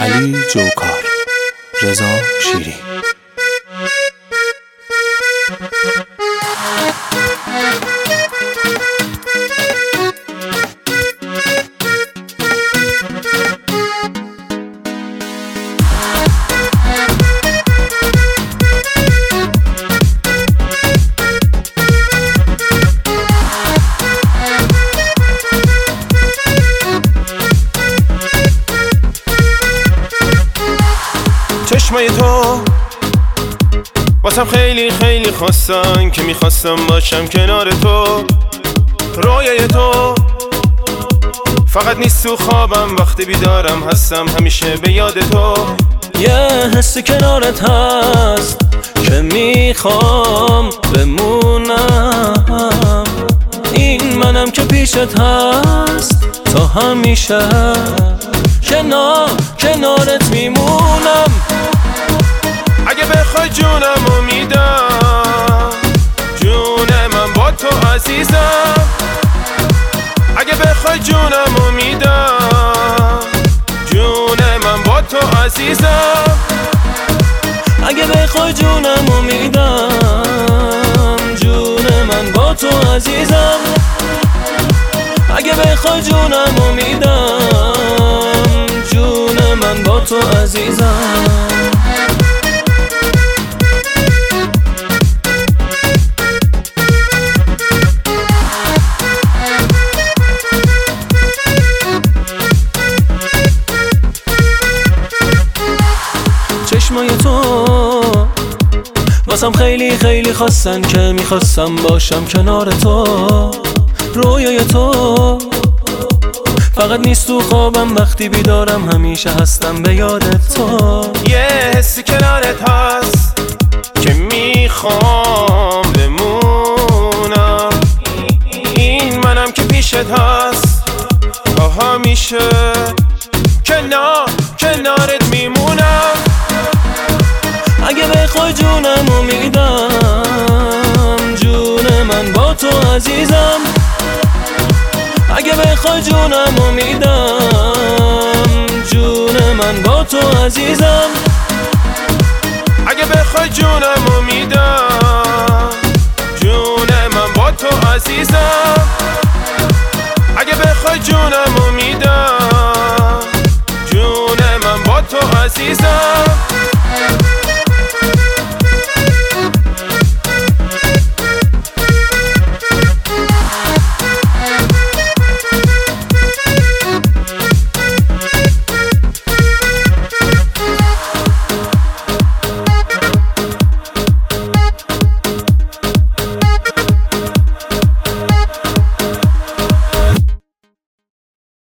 علی جوکار، رضا شیری. چشمای تو واسم خیلی خیلی خواستن که میخواستم باشم کنار تو. رویای تو فقط نیست تو خوابم، وقتی بیدارم هستم همیشه به یاد تو. یه حس کنارت هست که میخوام بمونم، این منم که پیشت هست تا همیشه کنارت میمونم. اگه بخوای جونمو میدم، جون من با تو عزیزم. اگه بخوای جونمو میدم، جون من با تو عزیزم. اگه بخوای جونمو میدم، جون من با تو عزیزم. اگه بخوای جونمو میدم، جون من با تو عزیزم. چشمای تو واسم خیلی خیلی خواستن که میخواستم باشم کنار تو. رویای تو فقط نیست تو خوابم، وقتی بیدارم همیشه هستم به یادت تو. یه حسی کنارت هست که میخوام بمونم، این منم که پیشت هست تا همیشه کنارت میمونم. اگه بخوای جونمو میدم، جون من با تو عزیزم. اگه بخوای جونمو میدم، جون من با تو عزیزم. اگه بخوای جونمو میدم، جون من با تو عزیزم. اگه بخوای جونمو میدم،